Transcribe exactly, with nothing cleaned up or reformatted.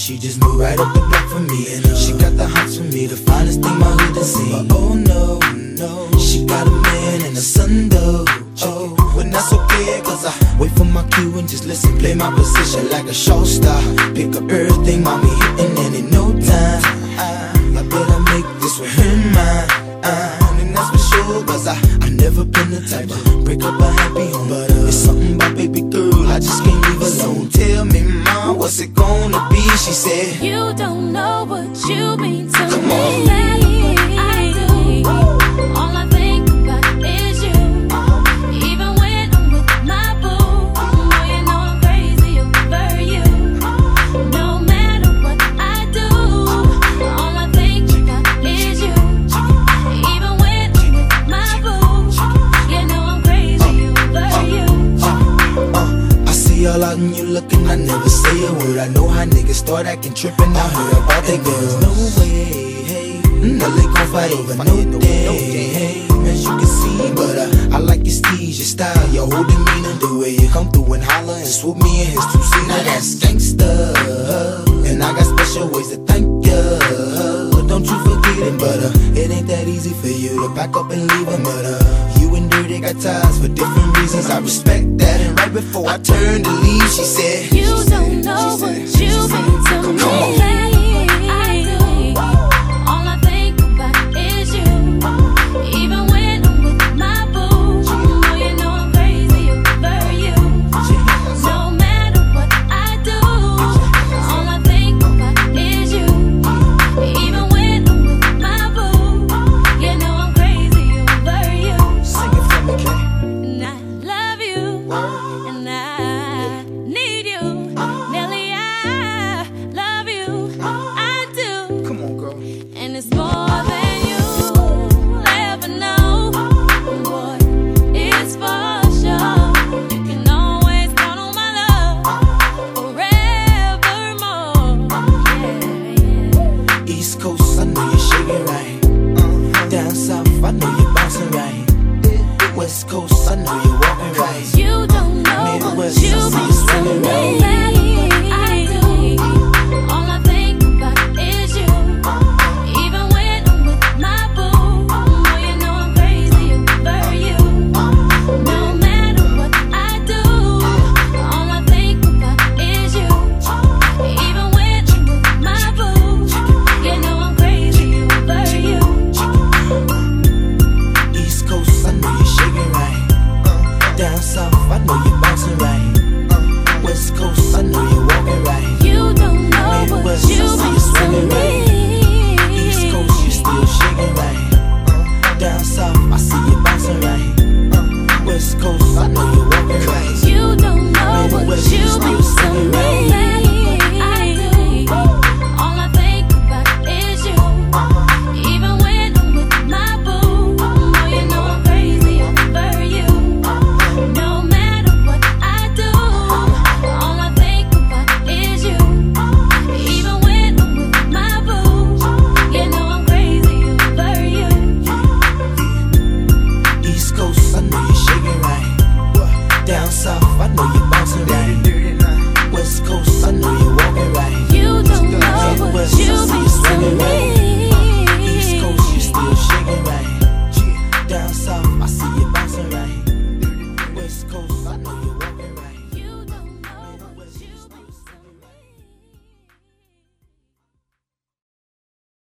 she just moved right up the block for me. And uh, she got the hots for me, the finest thing my hood has seen. But oh no, no, she got a man and a son though. Oh, but that's okay, cause I wait for my cue and just listen, play my position like a show star. Pick up everything, mommy hitting, and in no time I, I better make this with her mine. Uh, and that's for sure, cause I, I never been the type to break up a happy home. But uh, it's something about baby girl, I just can't leave alone. Tell me, mom, what's it gonna be? She said, you don't know what you mean to come me. on. I do. All I think about is you. Even when I'm with my boo, boy, you know I'm crazy over you. No matter what I do, all I think about is you. Even when I'm with my boo, you know I'm crazy over you. Uh, I see all out and you looking, I never say a word. I know how niggas start acting trippin'. I heard about they girls. No way, hey, no they gon' fight over no day, hey, as you can see. But uh, I like your steez, your style, your whole demeanor, the way you come through and holler and swoop me in his two-seater. Now that's gangsta, and I got special ways to thank ya. Don't you forget it, but uh, it ain't that easy for you to back up and leave him. But uh, you and Dirty got ties for different reasons. I respect that, and right before I turned to leave, she said,